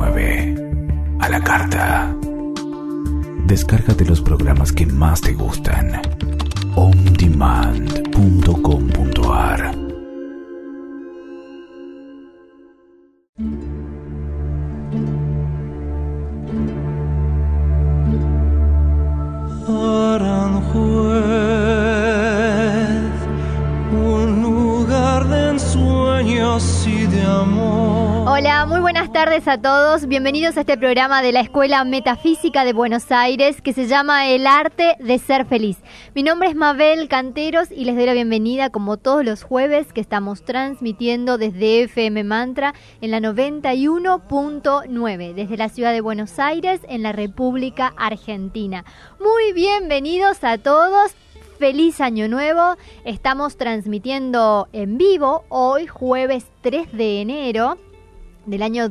19 a la carta. Descárgate los programas que más te gustan. ondemand.com.ar. Aranjuez, un lugar de ensueños y de amor. Hola, muy buenas tardes a todos. Bienvenidos a este programa de la Escuela Metafísica de Buenos Aires que se llama El Arte de Ser Feliz. Mi nombre es Mabel Canteros y les doy la bienvenida como todos los jueves que estamos transmitiendo desde FM Mantra en la 91.9 desde la ciudad de Buenos Aires en la República Argentina. Muy bienvenidos a todos. Feliz Año Nuevo. Estamos transmitiendo en vivo hoy jueves 3 de enero del año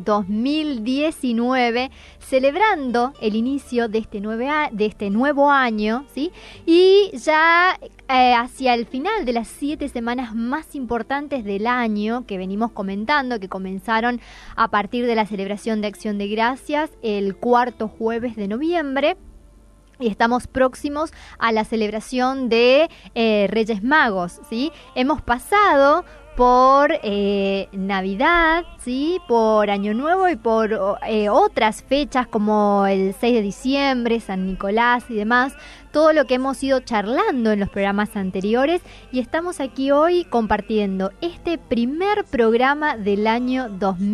2019, celebrando el inicio de este nuevo año, ¿sí? Y ya hacia el final de las 7 semanas más importantes del año que venimos comentando, que comenzaron a partir de la celebración de Acción de Gracias el cuarto jueves de noviembre. Y estamos próximos a la celebración de Reyes Magos, ¿sí? Hemos pasado por Navidad, ¿sí? Por Año Nuevo y por otras fechas como el 6 de diciembre, San Nicolás y demás. Todo lo que hemos ido charlando en los programas anteriores y estamos aquí hoy compartiendo este primer programa del año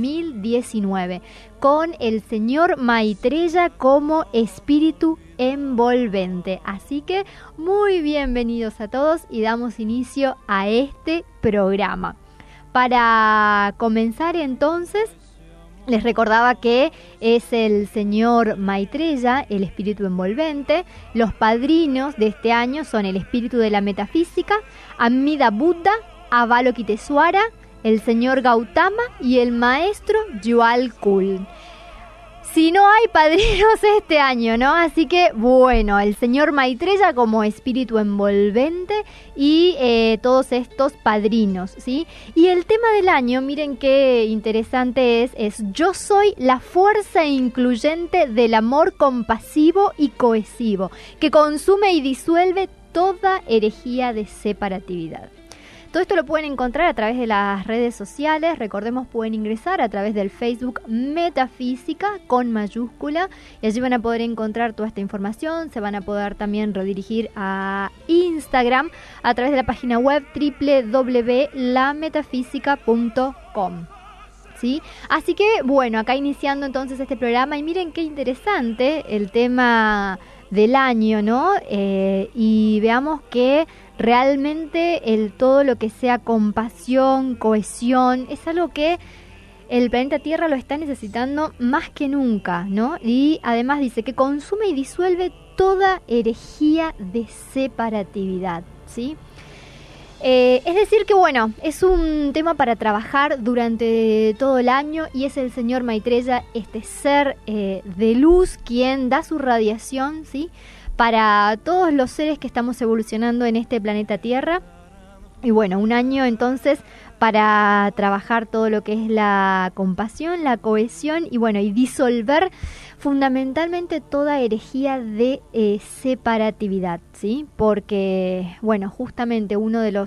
2019 con el señor Maitreya como espíritu envolvente. Así que muy bienvenidos a todos y damos inicio a este programa. Para comenzar entonces, les recordaba que es el señor Maitreya, el espíritu envolvente. Los padrinos de este año son el espíritu de la metafísica, Amida Buddha, Avalokitesvara, el señor Gautama y el maestro Yual Kul. Si no hay padrinos este año, ¿no? Así que, bueno, el señor Maitreya como espíritu envolvente y todos estos padrinos, ¿sí? Y el tema del año, miren qué interesante es yo soy la fuerza incluyente del amor compasivo y cohesivo, que consume y disuelve toda herejía de separatividad. Todo esto lo pueden encontrar a través de las redes sociales. Recordemos, pueden ingresar a través del Facebook Metafísica con mayúscula y allí van a poder encontrar toda esta información. Se van a poder también redirigir a Instagram a través de la página web www.lametafísica.com. ¿Sí? Así que, bueno, acá iniciando entonces este programa y miren qué interesante el tema del año, ¿no? Y veamos que realmente todo lo que sea compasión, cohesión, es algo que el planeta Tierra lo está necesitando más que nunca, ¿no? Y además dice que consume y disuelve toda herejía de separatividad, ¿sí? Es decir que, bueno, es un tema para trabajar durante todo el año y es el señor Maitreya, este ser de luz, quien da su radiación, ¿sí? Para todos los seres que estamos evolucionando en este planeta Tierra. Y bueno, un año entonces para trabajar todo lo que es la compasión, la cohesión y bueno, y disolver fundamentalmente toda herejía de separatividad, ¿sí? Porque, bueno, justamente uno de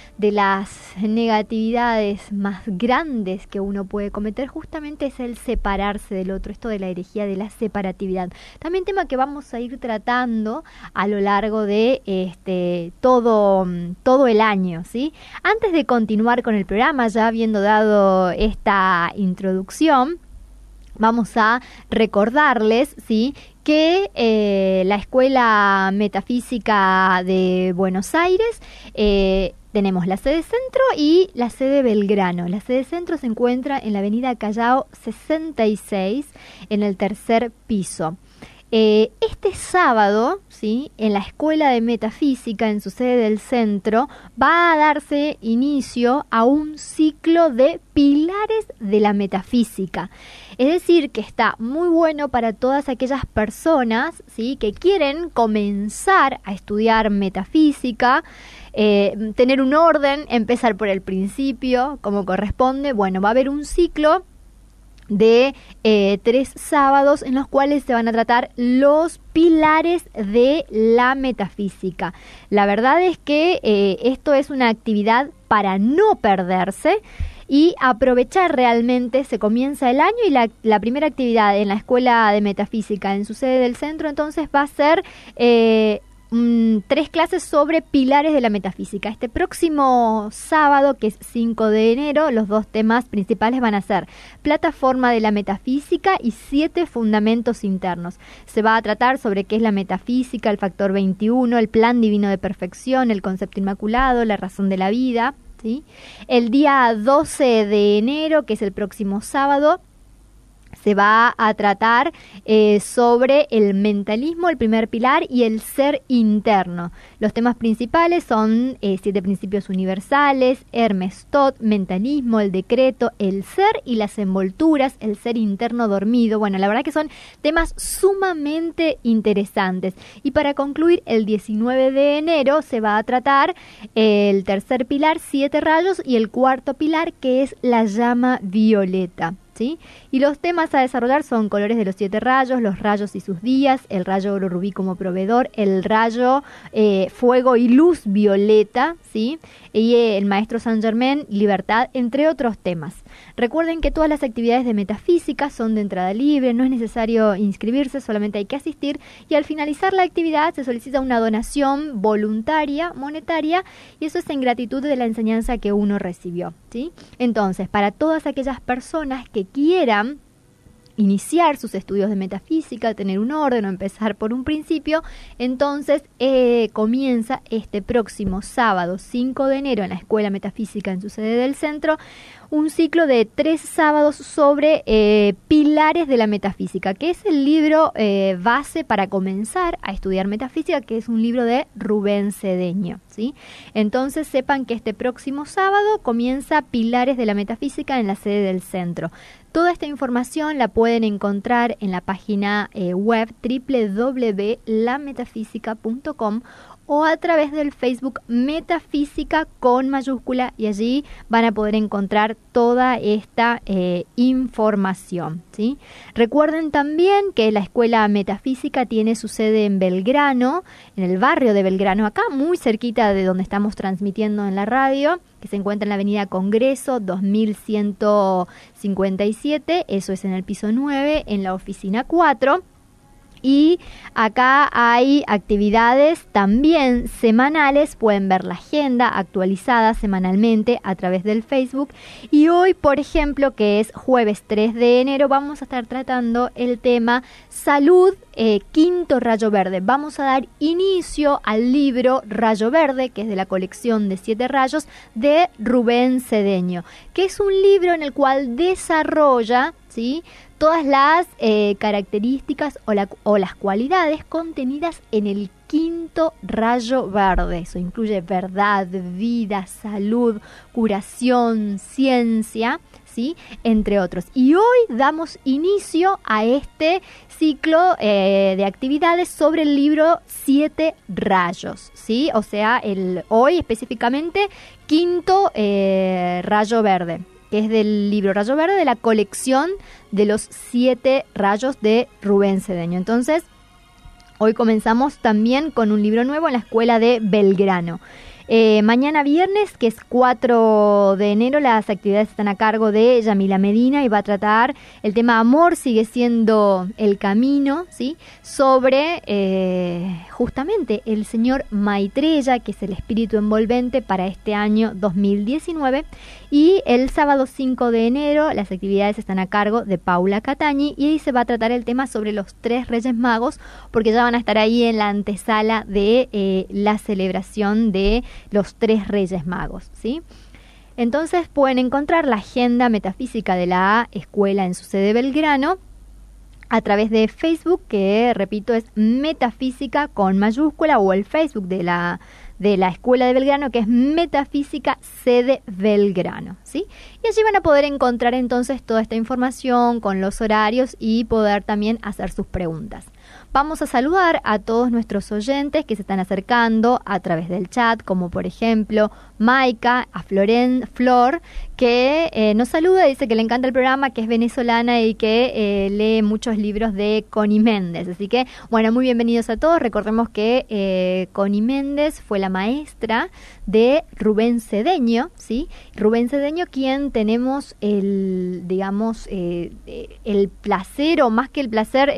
las negatividades más grandes que uno puede cometer justamente es el separarse del otro, esto de la herejía de la separatividad. También tema que vamos a ir tratando a lo largo de todo el año, ¿sí? Antes de continuar con el programa, ya habiendo dado esta introducción, vamos a recordarles, ¿sí?, que la Escuela Metafísica de Buenos Aires tenemos la sede Centro y la sede Belgrano. La sede Centro se encuentra en la avenida Callao 66, en el tercer piso. Este sábado, ¿sí?, en la Escuela de Metafísica, en su sede del centro, va a darse inicio a un ciclo de pilares de la metafísica. Es decir, que está muy bueno para todas aquellas personas, ¿sí?, que quieren comenzar a estudiar metafísica, tener un orden, empezar por el principio, como corresponde. Bueno, va a haber un ciclo de 3 sábados en los cuales se van a tratar los pilares de la metafísica. La verdad es que esto es una actividad para no perderse y aprovechar realmente. Se comienza el año y la primera actividad en la Escuela de Metafísica en su sede del centro entonces va a ser 3 clases sobre pilares de la metafísica. Este próximo sábado, que es 5 de enero, los 2 temas principales van a ser plataforma de la metafísica y 7 fundamentos internos. Se va a tratar sobre qué es la metafísica, el factor 21, el plan divino de perfección, el concepto inmaculado, la razón de la vida, ¿sí? El día 12 de enero, que es el próximo sábado, se va a tratar sobre el mentalismo, el primer pilar, y el ser interno. Los temas principales son 7 principios universales, Hermes Tot, mentalismo, el decreto, el ser y las envolturas, el ser interno dormido. Bueno, la verdad que son temas sumamente interesantes. Y para concluir, el 19 de enero se va a tratar el tercer pilar, 7 rayos, y el cuarto pilar, que es la llama violeta, ¿sí? Y los temas a desarrollar son colores de los 7 rayos, los rayos y sus días, el rayo oro rubí como proveedor, el rayo fuego y luz violeta, ¿sí? Y el maestro Saint Germain, libertad, entre otros temas. Recuerden que todas las actividades de metafísica son de entrada libre, no es necesario inscribirse, solamente hay que asistir, y al finalizar la actividad se solicita una donación voluntaria, monetaria, y eso es en gratitud de la enseñanza que uno recibió, ¿sí? Entonces, para todas aquellas personas que quieran iniciar sus estudios de metafísica, tener un orden o empezar por un principio, entonces comienza este próximo sábado 5 de enero en la Escuela Metafísica en su sede del centro un ciclo de 3 sábados sobre pilares de la metafísica, que es el libro base para comenzar a estudiar metafísica, que es un libro de Rubén Cedeño, ¿sí? Entonces sepan que este próximo sábado comienza Pilares de la Metafísica en la sede del centro. Toda esta información la pueden encontrar en la página web www.lametafísica.com o a través del Facebook Metafísica con mayúscula, y allí van a poder encontrar toda esta información, ¿sí? Recuerden también que la Escuela Metafísica tiene su sede en Belgrano, en el barrio de Belgrano, acá muy cerquita de donde estamos transmitiendo en la radio, que se encuentra en la avenida Congreso 2157, eso es en el piso 9, en la oficina 4. Y acá hay actividades también semanales, pueden ver la agenda actualizada semanalmente a través del Facebook. Y hoy, por ejemplo, que es jueves 3 de enero, vamos a estar tratando el tema Salud, quinto rayo verde. Vamos a dar inicio al libro Rayo Verde, que es de la colección de 7 rayos de Rubén Cedeño, que es un libro en el cual desarrolla, ¿sí?, todas las características o las cualidades contenidas en el quinto rayo verde. Eso incluye verdad, vida, salud, curación, ciencia, ¿sí?, entre otros. Y hoy damos inicio a este ciclo de actividades sobre el libro 7 rayos, ¿sí? O sea, hoy específicamente quinto rayo verde, que es del libro Rayo Verde de la colección de los 7 rayos de Rubén Cedeño. Entonces, hoy comenzamos también con un libro nuevo en la Escuela de Belgrano. Mañana viernes, que es 4 de enero, las actividades están a cargo de Yamila Medina y va a tratar el tema amor sigue siendo el camino, ¿sí?, sobre justamente el señor Maitreya, que es el espíritu envolvente para este año 2019. Y el sábado 5 de enero las actividades están a cargo de Paula Catañi y ahí se va a tratar el tema sobre los 3 Reyes Magos, porque ya van a estar ahí en la antesala de la celebración de los 3 Reyes Magos, ¿sí? Entonces pueden encontrar la agenda metafísica de la escuela en su sede Belgrano a través de Facebook, que repito es Metafísica con mayúscula, o el Facebook de la Escuela de Belgrano, que es Metafísica Sede Belgrano, ¿sí? Y allí van a poder encontrar entonces toda esta información con los horarios y poder también hacer sus preguntas. Vamos a saludar a todos nuestros oyentes que se están acercando a través del chat, como por ejemplo Maika, a Flor, que nos saluda, dice que le encanta el programa, que es venezolana y que lee muchos libros de Connie Méndez. Así que, bueno, muy bienvenidos a todos. Recordemos que Connie Méndez fue la maestra de Rubén Cedeño, ¿sí? Rubén Cedeño, quien tenemos el placer, o más que el placer,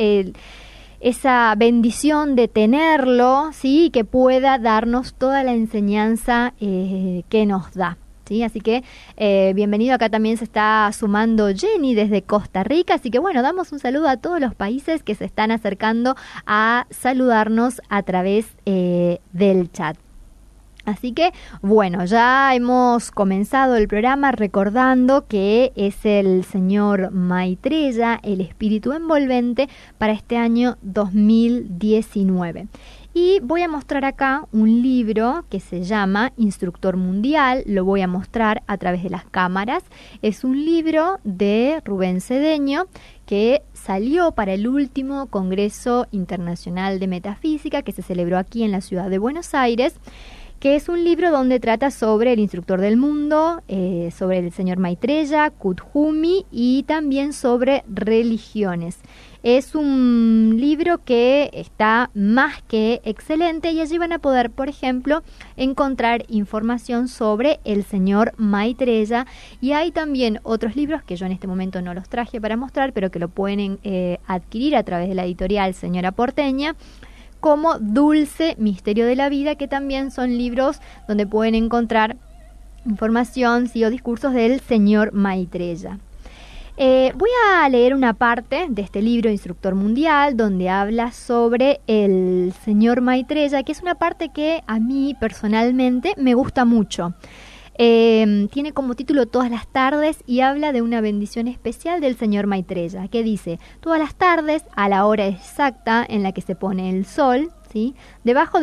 esa bendición de tenerlo, ¿sí? Que pueda darnos toda la enseñanza que nos da, ¿sí? Así que bienvenido. Acá también se está sumando Jenny desde Costa Rica, así que bueno, damos un saludo a todos los países que se están acercando a saludarnos a través del chat. Así que, bueno, ya hemos comenzado el programa recordando que es el señor Maitreya, el espíritu envolvente, para este año 2019. Y voy a mostrar acá un libro que se llama Instructor Mundial, lo voy a mostrar a través de las cámaras. Es un libro de Rubén Cedeño que salió para el último Congreso Internacional de Metafísica que se celebró aquí en la ciudad de Buenos Aires, que es un libro donde trata sobre el instructor del mundo, sobre el señor Maitreya, Kuthumi y también sobre religiones. Es un libro que está más que excelente y allí van a poder, por ejemplo, encontrar información sobre el señor Maitreya, y hay también otros libros que yo en este momento no los traje para mostrar, pero que lo pueden adquirir a través de la editorial Señora Porteña, como Dulce Misterio de la Vida, que también son libros donde pueden encontrar información, sí, o discursos del señor Maitreya. Voy a leer una parte de este libro Instructor Mundial donde habla sobre el señor Maitreya, que es una parte que a mí personalmente me gusta mucho. Tiene como título Todas las tardes y habla de una bendición especial del señor Maitreya, que dice: todas las tardes, a la hora exacta en la que se pone el sol, ¿sí?, debajo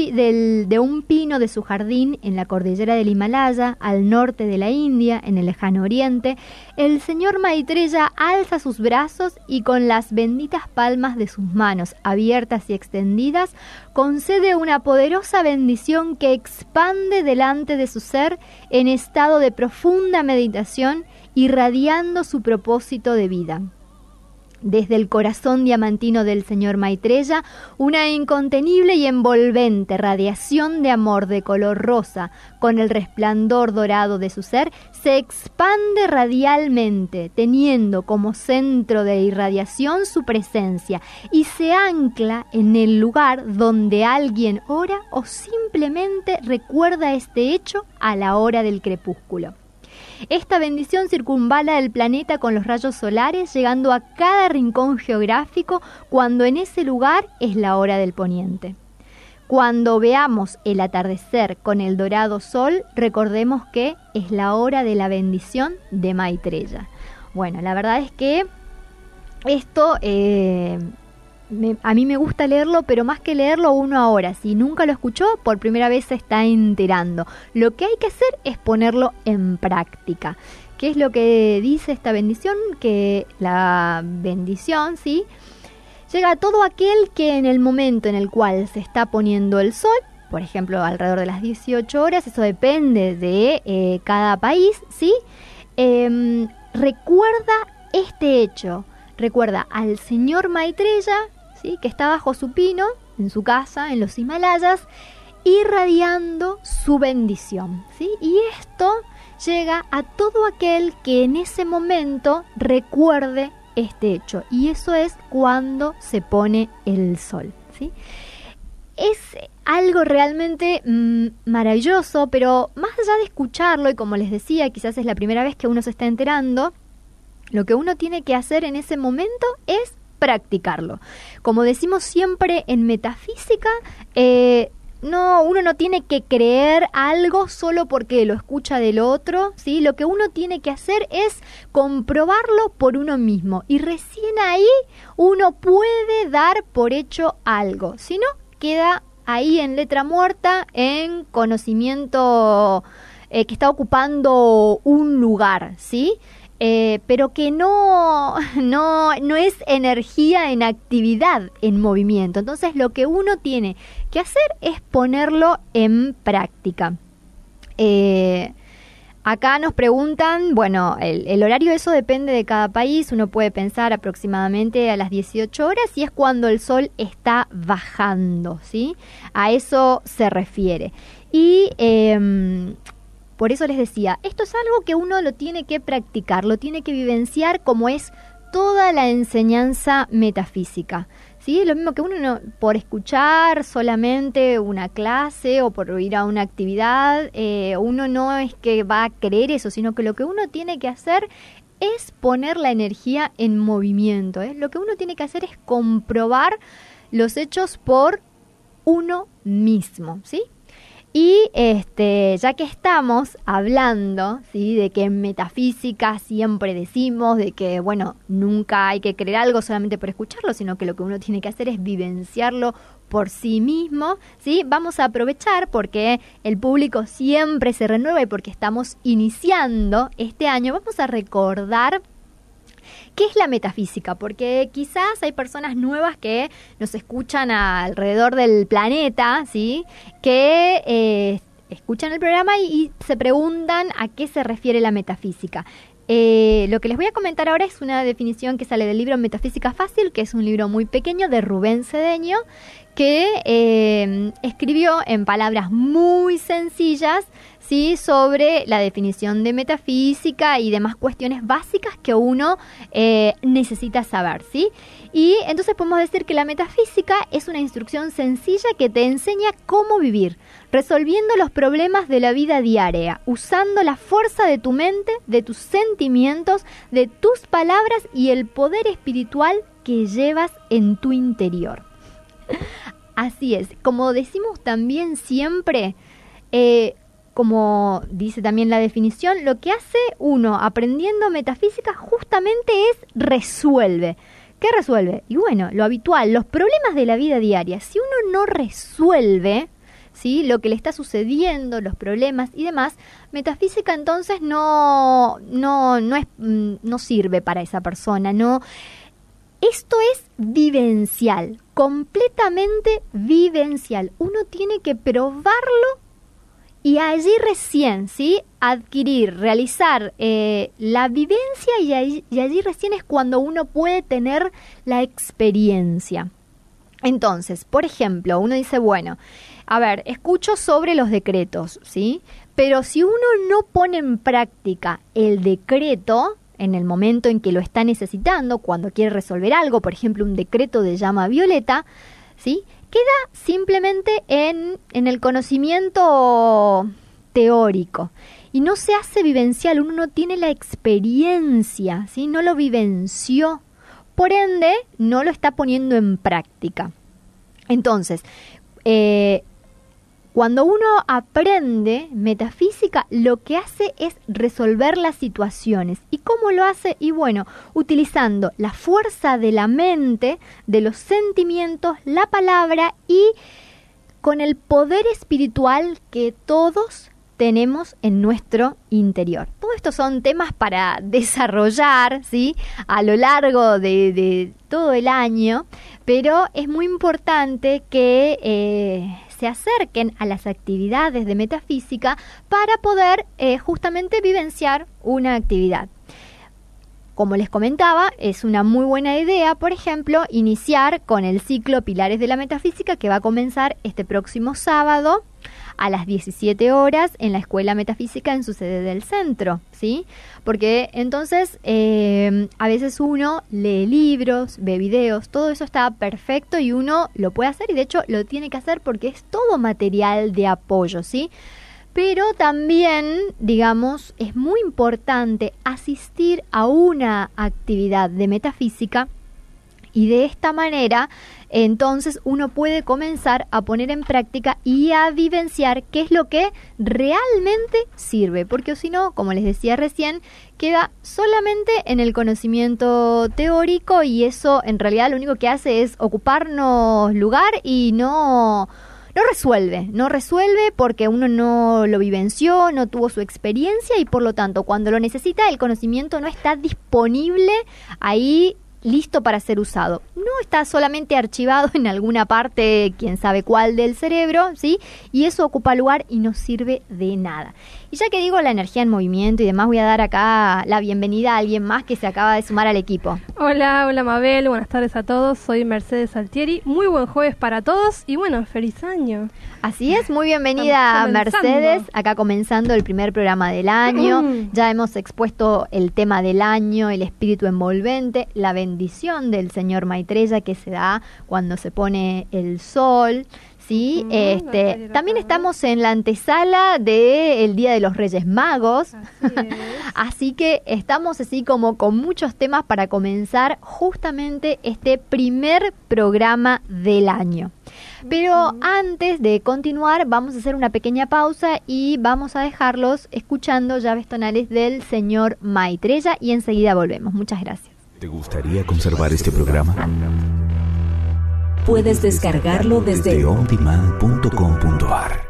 de un pino de su jardín en la cordillera del Himalaya, al norte de la India, en el lejano oriente, el señor Maitreya alza sus brazos y con las benditas palmas de sus manos abiertas y extendidas concede una poderosa bendición que expande delante de su ser en estado de profunda meditación, irradiando su propósito de vida. Desde el corazón diamantino del señor Maitreya, una incontenible y envolvente radiación de amor de color rosa, con el resplandor dorado de su ser, se expande radialmente, teniendo como centro de irradiación su presencia, y se ancla en el lugar donde alguien ora o simplemente recuerda este hecho a la hora del crepúsculo. Esta bendición circunvala el planeta con los rayos solares, llegando a cada rincón geográfico cuando en ese lugar es la hora del poniente. Cuando veamos el atardecer con el dorado sol, recordemos que es la hora de la bendición de Maitreya. Bueno, la verdad es que esto a mí me gusta leerlo, pero más que leerlo, uno ahora, si nunca lo escuchó, por primera vez se está enterando. Lo que hay que hacer es ponerlo en práctica. ¿Qué es lo que dice esta bendición? Que la bendición, ¿sí?, llega a todo aquel que en el momento en el cual se está poniendo el sol, por ejemplo, alrededor de las 18 horas, eso depende de cada país, ¿sí?, recuerda este hecho. Recuerda al señor Maitreya, ¿sí?, que está bajo su pino, en su casa, en los Himalayas, irradiando su bendición, ¿sí? Y esto llega a todo aquel que en ese momento recuerde este hecho. Y eso es cuando se pone el sol, ¿sí? Es algo realmente maravilloso, pero más allá de escucharlo, y como les decía, quizás es la primera vez que uno se está enterando, lo que uno tiene que hacer en ese momento es practicarlo. Como decimos siempre en metafísica, uno no tiene que creer algo solo porque lo escucha del otro, ¿sí? Lo que uno tiene que hacer es comprobarlo por uno mismo, y recién ahí uno puede dar por hecho algo. Si no, queda ahí en letra muerta, en conocimiento que está ocupando un lugar, ¿sí? Pero que no es energía en actividad, en movimiento. Entonces lo que uno tiene que hacer es ponerlo en práctica. Acá nos preguntan, bueno, el horario, eso depende de cada país. Uno puede pensar aproximadamente a las 18 horas y es cuando el sol está bajando, ¿sí? A eso se refiere. Y por eso les decía, esto es algo que uno lo tiene que practicar, lo tiene que vivenciar, como es toda la enseñanza metafísica, ¿sí? Lo mismo que uno no, por escuchar solamente una clase o por ir a una actividad, uno no es que va a creer eso, sino que lo que uno tiene que hacer es poner la energía en movimiento, ¿eh? Lo que uno tiene que hacer es comprobar los hechos por uno mismo, ¿sí? Y ya que estamos hablando, ¿sí?, de que en metafísica siempre decimos de que, bueno, nunca hay que creer algo solamente por escucharlo, sino que lo que uno tiene que hacer es vivenciarlo por sí mismo, ¿sí? Vamos a aprovechar porque el público siempre se renueva y porque estamos iniciando este año, vamos a recordar ¿qué es la metafísica? Porque quizás hay personas nuevas que nos escuchan alrededor del planeta, ¿sí?, que escuchan el programa y se preguntan a qué se refiere la metafísica. Lo que les voy a comentar ahora es una definición que sale del libro Metafísica Fácil, que es un libro muy pequeño de Rubén Cedeño, que escribió en palabras muy sencillas, ¿sí?, sobre la definición de metafísica y demás cuestiones básicas que uno necesita saber, ¿sí? Y entonces podemos decir que la metafísica es una instrucción sencilla que te enseña cómo vivir, resolviendo los problemas de la vida diaria, usando la fuerza de tu mente, de tus sentimientos, de tus palabras y el poder espiritual que llevas en tu interior. Así es, como decimos también siempre, como dice también la definición, lo que hace uno aprendiendo metafísica justamente es resuelve. ¿Qué resuelve? Y bueno, lo habitual, los problemas de la vida diaria. Si uno no resuelve, ¿sí?, lo que le está sucediendo, los problemas y demás, metafísica entonces no sirve para esa persona, no. Esto es vivencial, completamente vivencial. Uno tiene que probarlo y allí recién, ¿sí?, adquirir, realizar la vivencia y allí recién es cuando uno puede tener la experiencia. Entonces, por ejemplo, uno dice, bueno, a ver, escucho sobre los decretos, ¿sí? Pero si uno no pone en práctica el decreto en el momento en que lo está necesitando, cuando quiere resolver algo, por ejemplo, un decreto de llama violeta, ¿sí?, queda simplemente en el conocimiento teórico y no se hace vivencial, uno no tiene la experiencia, ¿sí?, no lo vivenció, por ende no lo está poniendo en práctica. Entonces, cuando uno aprende metafísica, lo que hace es resolver las situaciones. ¿Y cómo lo hace? Y bueno, utilizando la fuerza de la mente, de los sentimientos, la palabra y con el poder espiritual que todos tenemos en nuestro interior. Todo esto son temas para desarrollar, ¿sí?, a lo largo de todo el año, pero es muy importante que se acerquen a las actividades de metafísica para poder justamente vivenciar una actividad. Como les comentaba, es una muy buena idea, por ejemplo, iniciar con el ciclo Pilares de la Metafísica que va a comenzar este próximo sábado a las 17 horas en la Escuela Metafísica en su sede del centro, ¿sí? Porque entonces a veces uno lee libros, ve videos, todo eso está perfecto y uno lo puede hacer y de hecho lo tiene que hacer porque es todo material de apoyo, ¿sí? Pero también, digamos, es muy importante asistir a una actividad de metafísica y de esta manera entonces uno puede comenzar a poner en práctica y a vivenciar qué es lo que realmente sirve, porque si no, como les decía recién, queda solamente en el conocimiento teórico y eso en realidad lo único que hace es ocuparnos lugar y no no resuelve porque uno no lo vivenció, no tuvo su experiencia y por lo tanto cuando lo necesita el conocimiento no está disponible ahí listo para ser usado. No está solamente archivado en alguna parte, quién sabe cuál del cerebro, ¿sí? Y eso ocupa lugar y no sirve de nada. Y ya que digo la energía en movimiento y demás, voy a dar acá la bienvenida a alguien más que se acaba de sumar al equipo. Hola Mabel, buenas tardes a todos, soy Mercedes Altieri, muy buen jueves para todos y bueno, feliz año. Así es, muy bienvenida Mercedes, acá comenzando el primer programa del año, ya hemos expuesto el tema del año, el espíritu envolvente, la bendición del señor Maitreya que se da cuando se pone el sol. Sí, también estamos en la antesala del Día de los Reyes Magos, así que estamos así como con muchos temas para comenzar justamente este primer programa del año. Pero antes de continuar vamos a hacer una pequeña pausa y vamos a dejarlos escuchando llaves tonales del señor Maitreya y enseguida volvemos. Muchas gracias. ¿Te gustaría conservar este programa? Puedes descargarlo desde ondemand.com.ar.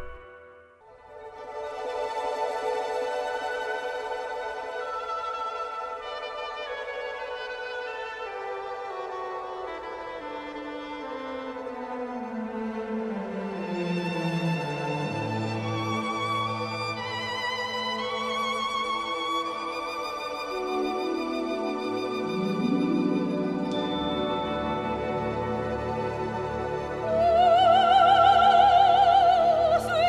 Yes.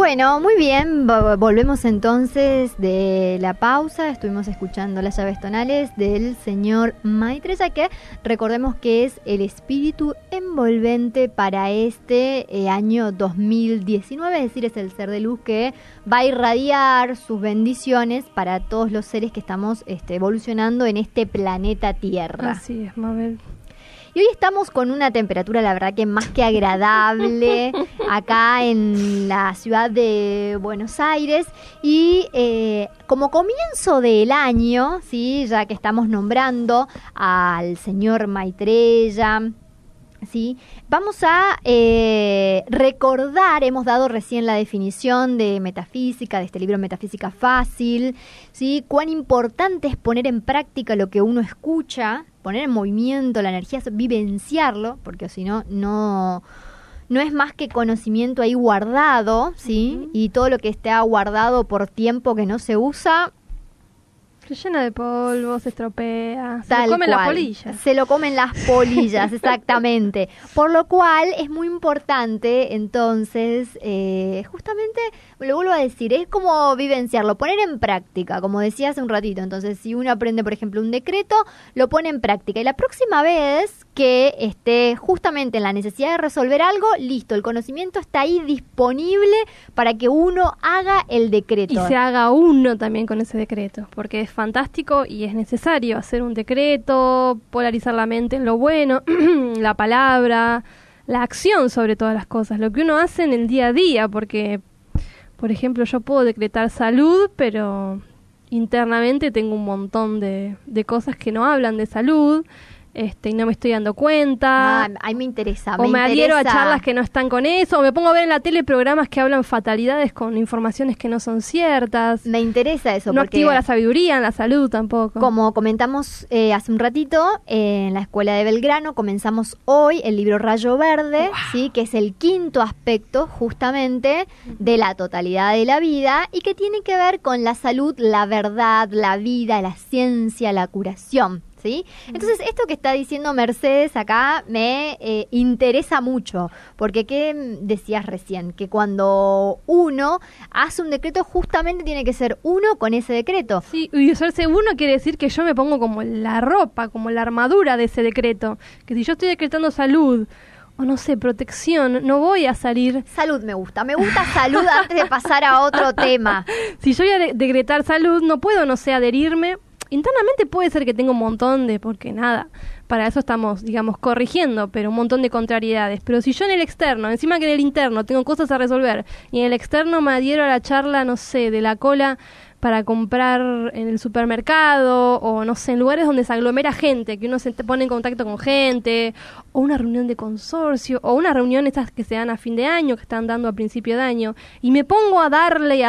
Bueno, muy bien, volvemos entonces de la pausa. Estuvimos escuchando las llaves tonales del señor Maitreya, que recordemos que es el espíritu envolvente para este año 2019, es decir, es el ser de luz que va a irradiar sus bendiciones para todos los seres que estamos evolucionando en este planeta Tierra. Así es, Mabel. Y hoy estamos con una temperatura, la verdad que más que agradable, acá en la ciudad de Buenos Aires. Y como comienzo del año, ¿sí? Ya que estamos nombrando al señor Maitreya, ¿sí? Vamos a recordar, hemos dado recién la definición de metafísica, de este libro Metafísica Fácil, ¿sí? Cuán importante es poner en práctica lo que uno escucha, poner en movimiento la energía, vivenciarlo, porque si no, no es más que conocimiento ahí guardado, ¿sí? Uh-huh. Y todo lo que esté guardado por tiempo que no se usa, se llena de polvo, se estropea, se lo comen las polillas. Se lo comen las polillas, exactamente. Por lo cual es muy importante, entonces, justamente, lo vuelvo a decir, es como vivenciarlo, poner en práctica, como decía hace un ratito. Entonces, si uno aprende, por ejemplo, un decreto, lo pone en práctica. Y la próxima vez que esté justamente en la necesidad de resolver algo, listo, el conocimiento está ahí disponible para que uno haga el decreto. Y se haga uno también con ese decreto, porque es fantástico y es necesario hacer un decreto, polarizar la mente en lo bueno, la palabra, la acción sobre todas las cosas, lo que uno hace en el día a día, porque, por ejemplo, yo puedo decretar salud, pero internamente tengo un montón de cosas que no hablan de salud, y no me estoy dando cuenta. Ahí me interesa. O me adhiero a charlas que no están con eso, o me pongo a ver en la tele programas que hablan fatalidades con informaciones que no son ciertas. Me interesa eso. No activo la sabiduría en la salud tampoco. Como comentamos hace un ratito, en la Escuela de Belgrano comenzamos hoy el libro Rayo Verde, wow, ¿sí? Que es el quinto aspecto justamente de la totalidad de la vida y que tiene que ver con la salud, la verdad, la vida, la ciencia, la curación. ¿Sí? Entonces, esto que está diciendo Mercedes acá me interesa mucho, porque ¿qué decías recién? Que cuando uno hace un decreto, justamente tiene que ser uno con ese decreto. Sí, y usarse uno quiere decir que yo me pongo como la ropa, como la armadura de ese decreto. Que si yo estoy decretando salud, o no sé, protección, no voy a salir... Salud me gusta salud antes de pasar a otro tema. Si yo voy a decretar salud, no puedo, no sé, adherirme... Internamente puede ser que tenga un montón de, porque nada, para eso estamos, digamos, corrigiendo, pero un montón de contrariedades. Pero si yo en el externo, encima que en el interno tengo cosas a resolver, y en el externo me adhiero a la charla, no sé, de la cola para comprar en el supermercado, o no sé, en lugares donde se aglomera gente, que uno se pone en contacto con gente, o una reunión de consorcio, o una reunión estas que se dan a fin de año, que están dando a principio de año, y me pongo a darle,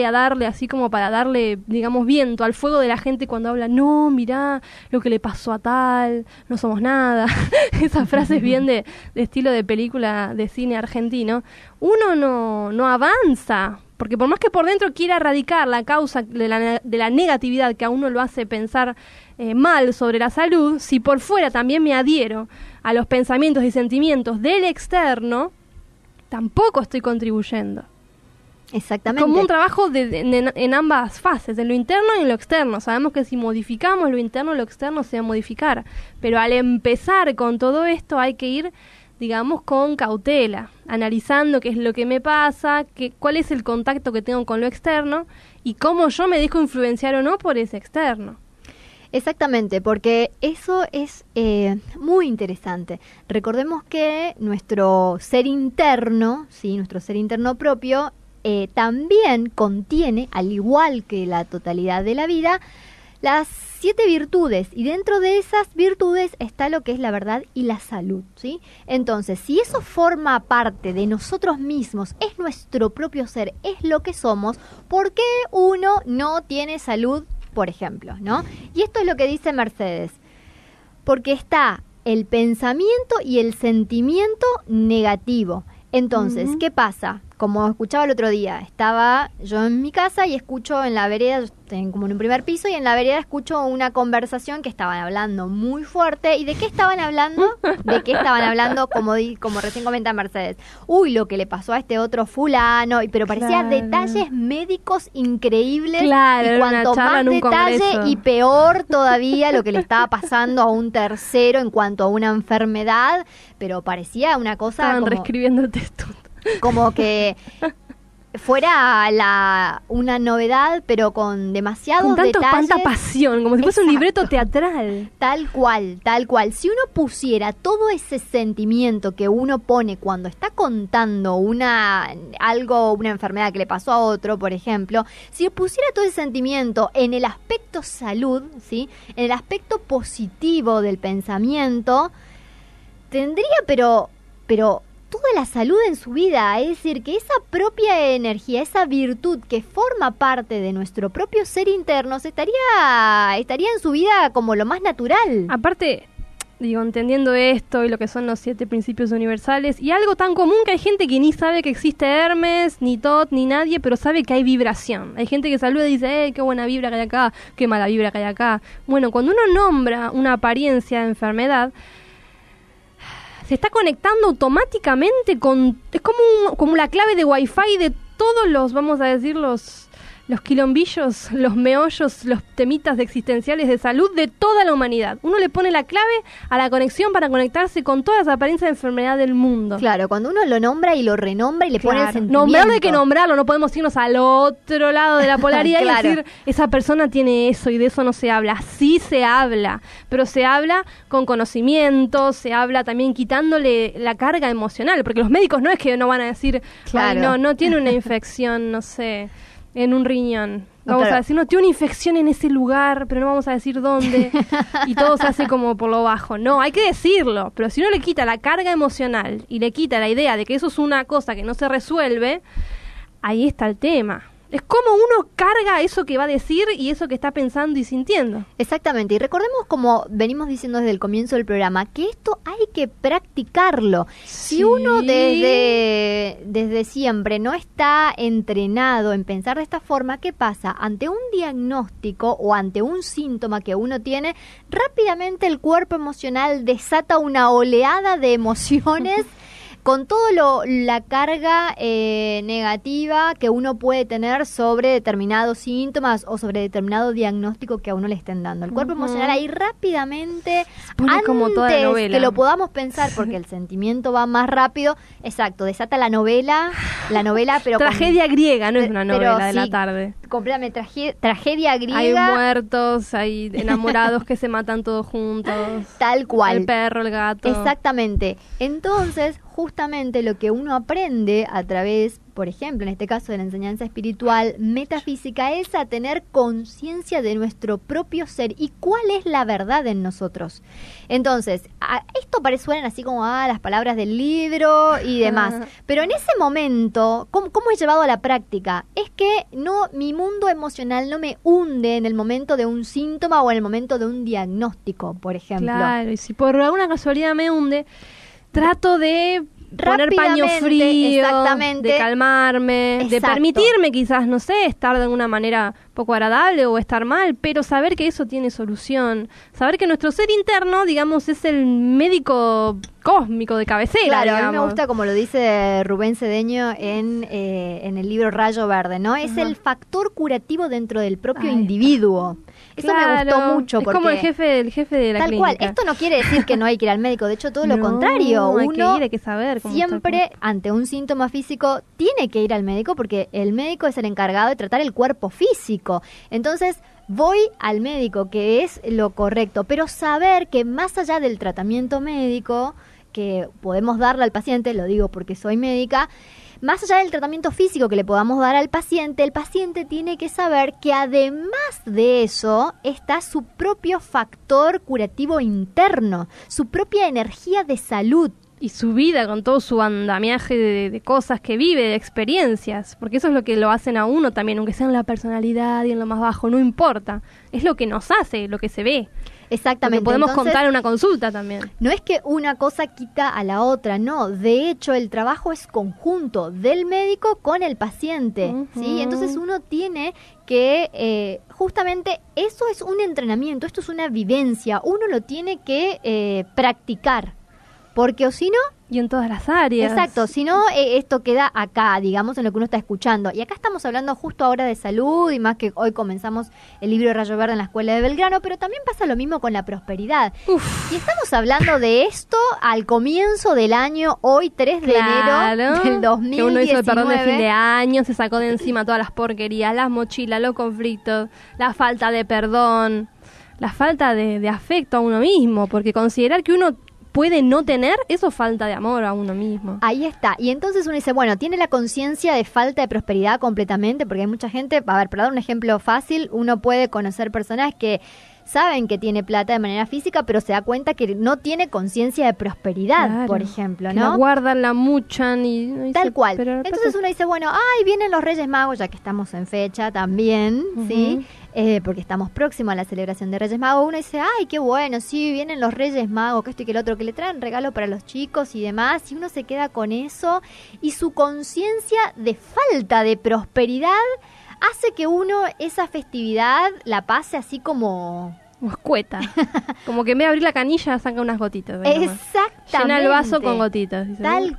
así como para darle, digamos, viento al fuego de la gente cuando habla, no, mirá lo que le pasó a tal, no somos nada, esas frases bien de estilo de película de cine argentino, uno no avanza, porque por más que por dentro quiera erradicar la causa de la negatividad que a uno lo hace pensar mal sobre la salud, si por fuera también me adhiero a los pensamientos y sentimientos del externo, tampoco estoy contribuyendo. Exactamente. Como un trabajo en ambas fases, en lo interno y en lo externo. Sabemos que si modificamos lo interno, lo externo se va a modificar. Pero al empezar con todo esto hay que ir, digamos, con cautela, analizando qué es lo que me pasa, cuál es el contacto que tengo con lo externo y cómo yo me dejo influenciar o no por ese externo. Exactamente, porque eso es muy interesante. Recordemos que nuestro ser interno, ¿sí? Nuestro ser interno propio, también contiene, al igual que la totalidad de la vida, las 7 virtudes, y dentro de esas virtudes está lo que es la verdad y la salud, ¿sí? Entonces, si eso forma parte de nosotros mismos, es nuestro propio ser, es lo que somos, ¿por qué uno no tiene salud, por ejemplo, ¿no? Y esto es lo que dice Mercedes, porque está el pensamiento y el sentimiento negativo. Entonces, ¿qué pasa? como escuchaba el otro día, estaba yo en mi casa y escucho en la vereda, como en un primer piso, y en la vereda escucho una conversación que estaban hablando muy fuerte. ¿Y de qué estaban hablando? ¿De qué estaban hablando? Como recién comenta Mercedes. Uy, lo que le pasó a este otro fulano, pero parecía detalles médicos increíbles. Claro, y cuanto más detalle y peor todavía lo que le estaba pasando a un tercero en cuanto a una enfermedad, pero parecía una cosa estaban como... reescribiendo el texto. Como que fuera una novedad, pero con demasiados detalles. Tanta pasión, como si fuese un libreto teatral. Tal cual, tal cual. Si uno pusiera todo ese sentimiento que uno pone cuando está contando una enfermedad que le pasó a otro, por ejemplo, si pusiera todo ese sentimiento en el aspecto salud, ¿sí? En el aspecto positivo del pensamiento, tendría, pero toda la salud en su vida. Es decir, que esa propia energía, esa virtud que forma parte de nuestro propio ser interno, estaría en su vida como lo más natural. Aparte, entendiendo esto y lo que son los 7 principios universales, y algo tan común que hay gente que ni sabe que existe Hermes, ni Tot, ni nadie, pero sabe que hay vibración. Hay gente que saluda y dice, qué buena vibra que hay acá, qué mala vibra que hay acá. Bueno, cuando uno nombra una apariencia de enfermedad, se está conectando automáticamente es como la clave de Wi-Fi de todos los, vamos a decir, los quilombillos, los meollos, los temitas existenciales de salud de toda la humanidad. Uno le pone la clave a la conexión para conectarse con todas las apariencias de enfermedad del mundo. Claro, cuando uno lo nombra y lo renombra y le pone el sentimiento. Nombrarlo hay que nombrarlo, no podemos irnos al otro lado de la polaridad y decir, esa persona tiene eso y de eso no se habla. Sí se habla, pero se habla con conocimiento, se habla también quitándole la carga emocional, porque los médicos no es que no van a decir, no tiene una infección, no sé, en un riñón. Vamos a decir, no, tiene una infección en ese lugar, pero no vamos a decir dónde. Y todo se hace como por lo bajo. No, hay que decirlo. Pero si uno le quita la carga emocional y le quita la idea de que eso es una cosa que no se resuelve, ahí está el tema. Es como uno carga eso que va a decir y eso que está pensando y sintiendo. Exactamente. Y recordemos, como venimos diciendo desde el comienzo del programa, que esto hay que practicarlo. Sí. Si uno desde siempre no está entrenado en pensar de esta forma, ¿qué pasa? Ante un diagnóstico o ante un síntoma que uno tiene, rápidamente el cuerpo emocional desata una oleada de emociones con todo la carga negativa que uno puede tener sobre determinados síntomas o sobre determinado diagnóstico que a uno le estén dando. El cuerpo emocional ahí rápidamente, antes como toda la novela, que lo podamos pensar, porque el sentimiento va más rápido, exacto, desata la novela, pero tragedia griega, no es una novela de la tarde. Completamente, tragedia griega. Hay muertos, hay enamorados que se matan todos juntos. Tal cual. El perro, el gato. Exactamente. Entonces, justamente lo que uno aprende a través, por ejemplo, en este caso de la enseñanza espiritual metafísica, es a tener conciencia de nuestro propio ser y cuál es la verdad en nosotros. Entonces, esto suenan así como las palabras del libro y demás, pero en ese momento, ¿cómo es llevado a la práctica? Es que mi mundo emocional no me hunde en el momento de un síntoma o en el momento de un diagnóstico, por ejemplo. Claro, y si por alguna casualidad me hunde, trato de poner paño frío, de calmarme, de permitirme quizás, no sé, estar de alguna manera poco agradable o estar mal, pero saber que eso tiene solución. Saber que nuestro ser interno, digamos, es el médico cósmico de cabecera. Claro, digamos. A mí me gusta como lo dice Rubén Cedeño en el libro Rayo Verde, ¿no? Es el factor curativo dentro del propio individuo. Eso me gustó mucho. Es como el jefe de la tal clínica. Cual. Esto no quiere decir que no hay que ir al médico. De hecho, todo lo contrario. Uno hay que saber cómo siempre, ante un síntoma físico, tiene que ir al médico porque el médico es el encargado de tratar el cuerpo físico. Entonces, voy al médico, que es lo correcto. Pero saber que más allá del tratamiento médico que podemos darle al paciente, lo digo porque soy médica, más allá del tratamiento físico que le podamos dar al paciente, el paciente tiene que saber que además de eso está su propio factor curativo interno, su propia energía de salud. y su vida con todo su andamiaje de cosas que vive, de experiencias, porque eso es lo que lo hacen a uno también, aunque sea en la personalidad y en lo más bajo, no importa, es lo que nos hace, lo que se ve. Exactamente. Porque podemos Entonces, contar en una consulta también. no es que una cosa quita a la otra, no. De hecho, el trabajo es conjunto del médico con el paciente, ¿sí? Entonces uno tiene que, justamente, eso es un entrenamiento, esto es una vivencia. Uno lo tiene que practicar, porque o si no... Y en todas las áreas. Exacto, si no, esto queda acá, digamos, en lo que uno está escuchando. Y acá estamos hablando justo ahora de salud, y más que hoy comenzamos el libro de Rayo Verde en la Escuela de Belgrano, pero también pasa lo mismo con la prosperidad. Y estamos hablando de esto al comienzo del año, hoy 3 de enero del 2019. Que uno hizo el perdón de fin de año, se sacó de encima todas las porquerías, las mochilas, los conflictos, la falta de perdón, la falta de afecto a uno mismo, porque considerar que uno puede no tener, eso falta de amor a uno mismo. Ahí está. Y entonces uno dice, bueno, tiene la conciencia de falta de prosperidad completamente, porque hay mucha gente, a ver, para dar un ejemplo fácil, uno puede conocer personas que saben que tiene plata de manera física, pero se da cuenta que no tiene conciencia de prosperidad, Claro, por ejemplo, que ¿no? la guardan, la muchan y Tal cual. Pero Entonces uno dice, bueno, vienen los Reyes Magos, ya que estamos en fecha también, ¿sí? Porque estamos próximos a la celebración de Reyes Magos. Uno dice, ay, qué bueno, sí, vienen los Reyes Magos, que esto y que el otro, que le traen regalo para los chicos y demás, y uno se queda con eso, y su conciencia de falta de prosperidad hace que uno esa festividad la pase así como escueta. Como que en vez de abrir la canilla saca unas gotitas. Exactamente. Llena el vaso con gotitas. Dice, Tal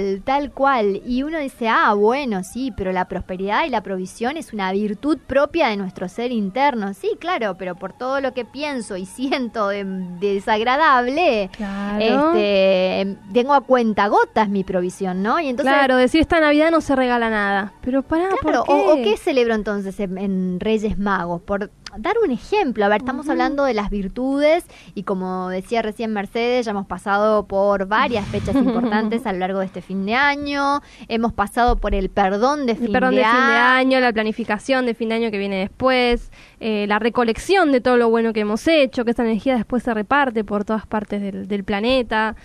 cual. Y uno dice, bueno, sí, pero la prosperidad y la provisión es una virtud propia de nuestro ser interno. Sí, claro, pero por todo lo que pienso y siento de desagradable, claro. Tengo a cuentagotas mi provisión, ¿no? Y entonces, claro, decir esta Navidad no se regala nada. Pero pará, claro, ¿por qué? ¿O qué celebro entonces en Reyes Magos? Por dar un ejemplo, a ver, estamos hablando de las virtudes y como decía recién Mercedes, ya hemos pasado por varias fechas importantes a lo largo de este fin de año, hemos pasado por el perdón de fin de año, la planificación de fin de año que viene después, la recolección de todo lo bueno que hemos hecho, que esa energía después se reparte por todas partes del planeta,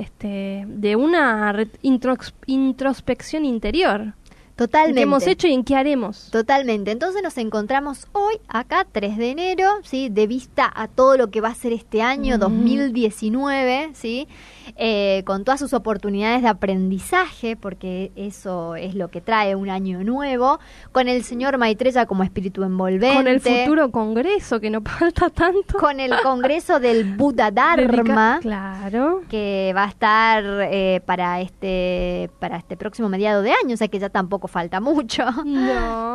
de una introspección interior. Totalmente. ¿Qué hemos hecho y en qué haremos? Totalmente. Entonces nos encontramos hoy, acá, 3 de enero, ¿sí? De vista a todo lo que va a ser este año 2019, ¿sí? Con todas sus oportunidades de aprendizaje, porque eso es lo que trae un año nuevo, con el señor Maitreya como espíritu envolvente. Con el futuro congreso, que no falta tanto. Con el congreso del Buda Dharma. Claro. Que va a estar para este próximo mediado de año, o sea que ya tampoco falta mucho. No.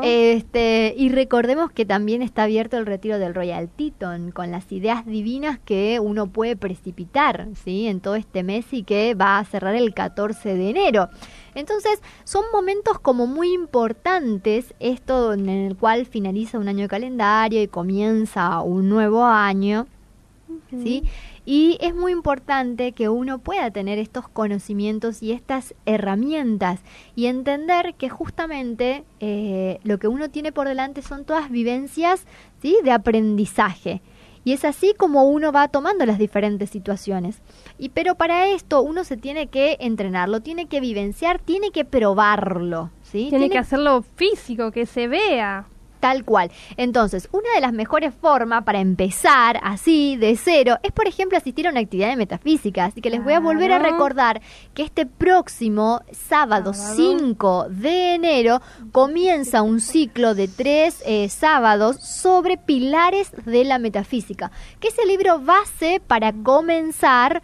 Y recordemos que también está abierto el retiro del Royal Teton con las ideas divinas que uno puede precipitar, ¿sí? En todo este mes y que va a cerrar el 14 de enero. Entonces, son momentos como muy importantes, esto en el cual finaliza un año de calendario y comienza un nuevo año, ¿sí? Y es muy importante que uno pueda tener estos conocimientos y estas herramientas y entender que justamente lo que uno tiene por delante son todas vivencias, ¿sí? De aprendizaje. Y es así como uno va tomando las diferentes situaciones. Pero para esto uno se tiene que entrenar, lo tiene que vivenciar, tiene que probarlo, ¿sí? Tiene que hacerlo físico, que se vea. Tal cual. Entonces, una de las mejores formas para empezar así, de cero, es, por ejemplo, asistir a una actividad de metafísica. Así que les voy a volver a recordar que este próximo sábado 5 de enero comienza un ciclo de 3 sábados sobre pilares de la metafísica, que es el libro base para comenzar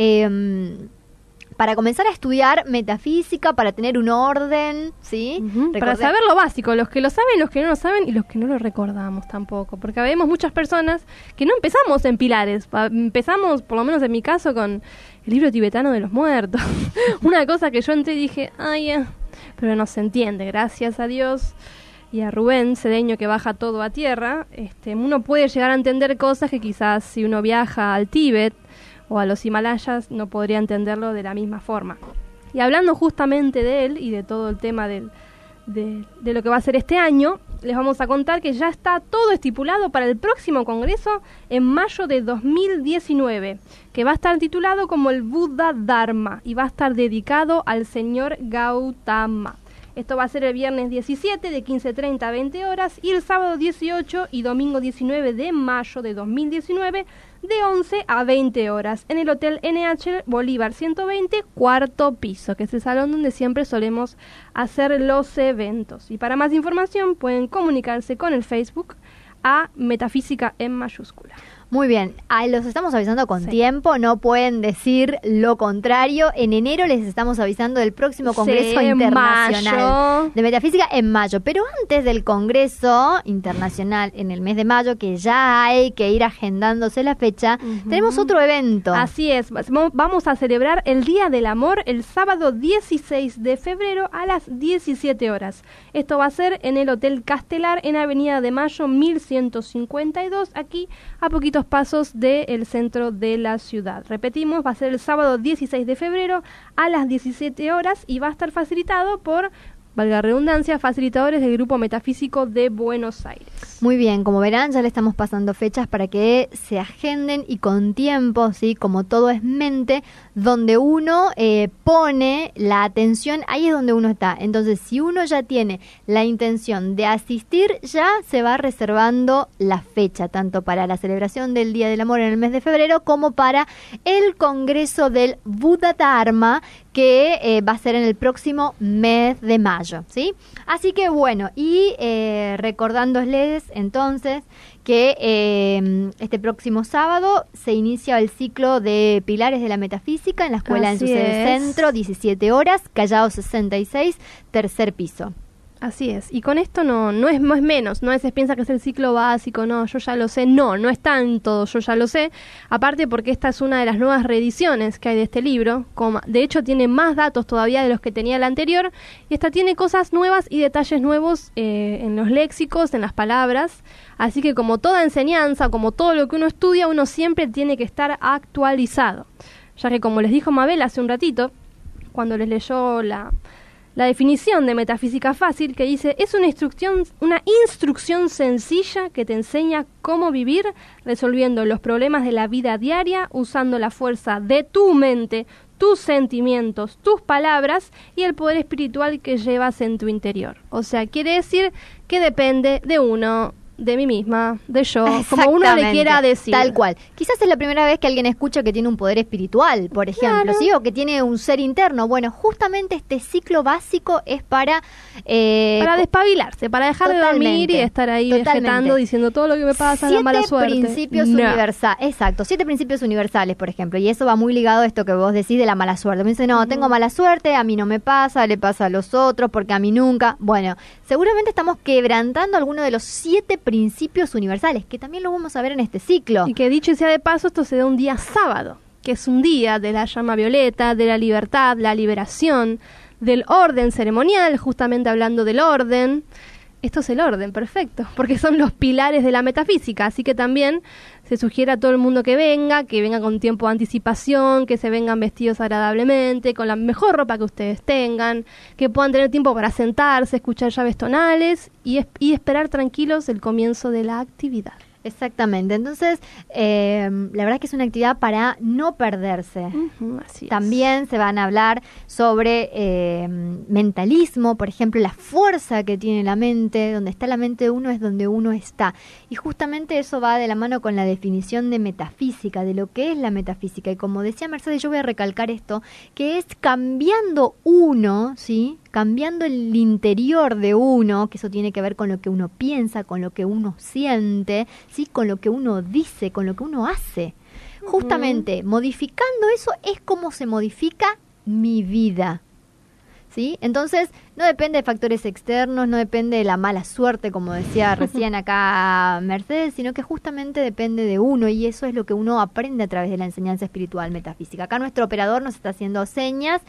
a estudiar metafísica, para tener un orden, ¿sí? Para saber lo básico, los que lo saben, los que no lo saben y los que no lo recordamos tampoco. Porque vemos muchas personas que no empezamos en pilares, empezamos, por lo menos en mi caso, con el libro tibetano de los muertos. Una cosa que yo entré y dije, pero no se entiende, gracias a Dios y a Rubén Cedeño que baja todo a tierra, uno puede llegar a entender cosas que quizás si uno viaja al Tíbet o a los Himalayas no podría entenderlo de la misma forma. Y hablando justamente de él y de todo el tema de lo que va a ser este año, les vamos a contar que ya está todo estipulado para el próximo congreso en mayo de 2019, que va a estar titulado como el Buddha Dharma y va a estar dedicado al señor Gautama. Esto va a ser el viernes 17 de 15:30 a 20 horas y el sábado 18 y domingo 19 de mayo de 2019 de 11 a 20 horas en el Hotel NH Bolívar 120, cuarto piso, que es el salón donde siempre solemos hacer los eventos. Y para más información pueden comunicarse con el Facebook a Metafísica en mayúscula. Muy bien, los estamos avisando con tiempo, no pueden decir lo contrario. En enero les estamos avisando del próximo Congreso Internacional de Metafísica en mayo. Pero antes del Congreso Internacional en el mes de mayo, que ya hay que ir agendándose la fecha, tenemos otro evento. Así es, vamos a celebrar el Día del Amor el sábado 16 de febrero a las 17 horas. Esto va a ser en el Hotel Castelar en Avenida de Mayo 1152, aquí a poquitos pasos del centro de la ciudad. Repetimos, va a ser el sábado 16 de febrero a las 17 horas y va a estar facilitado por, valga la redundancia, facilitadores del Grupo Metafísico de Buenos Aires. Muy bien, como verán, ya le estamos pasando fechas para que se agenden y con tiempo, ¿sí? Como todo es mente, donde uno pone la atención, ahí es donde uno está. Entonces, si uno ya tiene la intención de asistir, ya se va reservando la fecha, tanto para la celebración del Día del Amor en el mes de febrero, como para el Congreso del Buddha Dharma, que va a ser en el próximo mes de mayo, ¿sí? Así que bueno, y recordándoles entonces que este próximo sábado se inicia el ciclo de Pilares de la Metafísica en la escuela en su sede centro, 17 horas, Callao 66, tercer piso. Así es, y con esto no es menos, no se piensa que es el ciclo básico, no, yo ya lo sé, no es tanto, yo ya lo sé, aparte porque esta es una de las nuevas reediciones que hay de este libro, de hecho tiene más datos todavía de los que tenía el anterior, y esta tiene cosas nuevas y detalles nuevos en los léxicos, en las palabras, así que como toda enseñanza, como todo lo que uno estudia, uno siempre tiene que estar actualizado, ya que como les dijo Mabel hace un ratito, cuando les leyó la definición de metafísica fácil, que dice, es una instrucción sencilla que te enseña cómo vivir resolviendo los problemas de la vida diaria usando la fuerza de tu mente, tus sentimientos, tus palabras y el poder espiritual que llevas en tu interior. O sea, quiere decir que depende de uno, de mí misma, de yo, como uno le quiera decir. Tal cual. Quizás es la primera vez que alguien escucha que tiene un poder espiritual, por ejemplo, claro. ¿sí? O que tiene un ser interno. Bueno, justamente este ciclo básico es para despabilarse, para dejar de dormir y estar ahí vegetando, diciendo todo lo que me pasa, 7 la mala suerte. Principios universales. Exacto, 7 principios universales, por ejemplo. Y eso va muy ligado a esto que vos decís de la mala suerte. Me dice, no, tengo mala suerte, a mí no me pasa, le pasa a los otros, porque a mí nunca. Bueno, seguramente estamos quebrantando alguno de los 7 principios universales, que también lo vamos a ver en este ciclo. Y que dicho sea de paso, esto se da un día sábado, que es un día de la llama violeta, de la libertad, la liberación, del orden ceremonial, justamente hablando del orden. Esto es el orden, perfecto, porque son los pilares de la metafísica, así que también se sugiere a todo el mundo que venga con tiempo de anticipación, que se vengan vestidos agradablemente, con la mejor ropa que ustedes tengan, que puedan tener tiempo para sentarse, escuchar llaves tonales y esperar tranquilos el comienzo de la actividad. Exactamente, entonces la verdad es que es una actividad para no perderse. Así También se van a hablar sobre mentalismo, por ejemplo, la fuerza que tiene la mente, donde está la mente de uno es donde uno está. Y justamente eso va de la mano con la definición de metafísica, de lo que es la metafísica. Y como decía Mercedes, yo voy a recalcar esto, que es cambiando uno, ¿sí? Cambiando el interior de uno, que eso tiene que ver con lo que uno piensa, con lo que uno siente, ¿sí? Con lo que uno dice, con lo que uno hace. Justamente, modificando eso es como se modifica mi vida, ¿sí? Entonces, no depende de factores externos, no depende de la mala suerte, como decía recién acá Mercedes, sino que justamente depende de uno, y eso es lo que uno aprende a través de la enseñanza espiritual metafísica. Acá nuestro operador nos está haciendo señas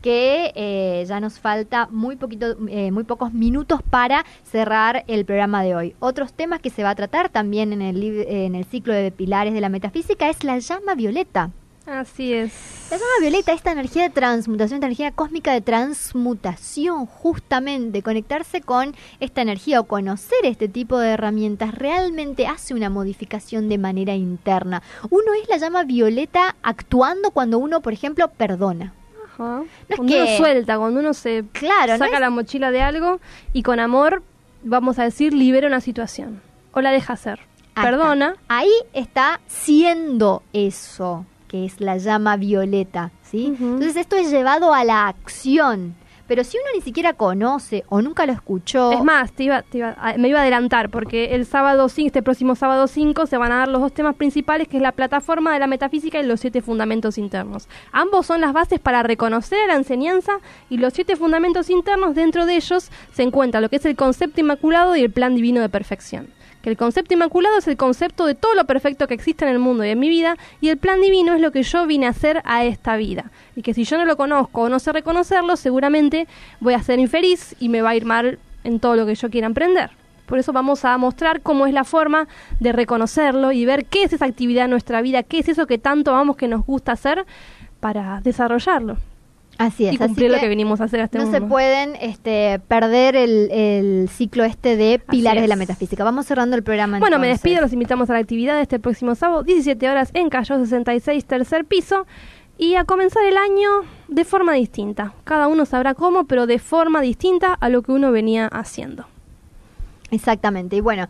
que ya nos falta muy pocos minutos para cerrar el programa de hoy. Otros temas que se va a tratar también en el ciclo de Pilares de la Metafísica es la llama violeta. Así es. La llama violeta, esta energía de transmutación, esta energía cósmica de transmutación, justamente conectarse con esta energía o conocer este tipo de herramientas realmente hace una modificación de manera interna. Uno es la llama violeta actuando cuando uno, por ejemplo, perdona. Ajá. No es Cuando uno suelta, cuando uno se saca la mochila de algo y con amor, vamos a decir, libera una situación o la deja ser. Perdona. Ahí está siendo eso, que es la llama violeta, ¿sí? Uh-huh. Entonces esto es llevado a la acción. Pero si uno ni siquiera conoce o nunca lo escuchó... Es más, me iba a adelantar, porque este próximo sábado 5 se van a dar los 2 temas principales, que es la plataforma de la metafísica y los 7 fundamentos internos. Ambos son las bases para reconocer la enseñanza, y los 7 fundamentos internos, dentro de ellos se encuentra lo que es el concepto inmaculado y el plan divino de perfección. Que el concepto inmaculado es el concepto de todo lo perfecto que existe en el mundo y en mi vida, y el plan divino es lo que yo vine a hacer a esta vida. Y que si yo no lo conozco o no sé reconocerlo, seguramente voy a ser infeliz y me va a ir mal en todo lo que yo quiera emprender. Por eso vamos a mostrar cómo es la forma de reconocerlo y ver qué es esa actividad en nuestra vida, qué es eso que tanto amamos, que nos gusta hacer, para desarrollarlo. Así es, y cumplir así lo que vinimos a hacer a este mundo. No se pueden perder el ciclo de pilares de la metafísica. Vamos cerrando el programa. Bueno, entonces. me despido, los invitamos a la actividad de este próximo sábado, 17 horas en Callao 66, tercer piso, y a comenzar el año de forma distinta. Cada uno sabrá cómo, pero de forma distinta a lo que uno venía haciendo. Exactamente, y bueno,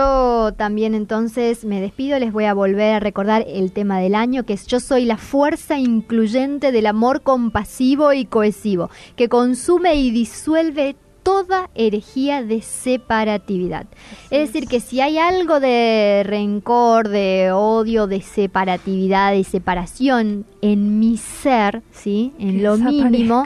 yo también entonces me despido, les voy a volver a recordar el tema del año, que es: yo soy la fuerza incluyente del amor compasivo y cohesivo, que consume y disuelve toda herejía de separatividad. Es decir, que si hay algo de rencor, de odio, de separatividad, de separación en mi ser, ¿sí? En lo mínimo...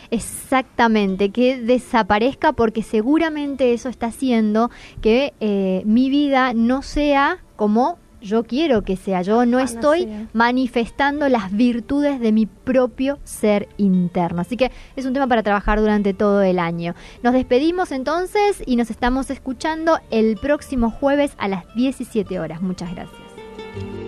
Exactamente, que desaparezca, porque seguramente eso está haciendo que mi vida no sea como yo quiero que sea. Yo no estoy manifestando las virtudes de mi propio ser interno. Así que es un tema para trabajar durante todo el año. Nos despedimos entonces y nos estamos escuchando el próximo jueves a las 17 horas. Muchas gracias.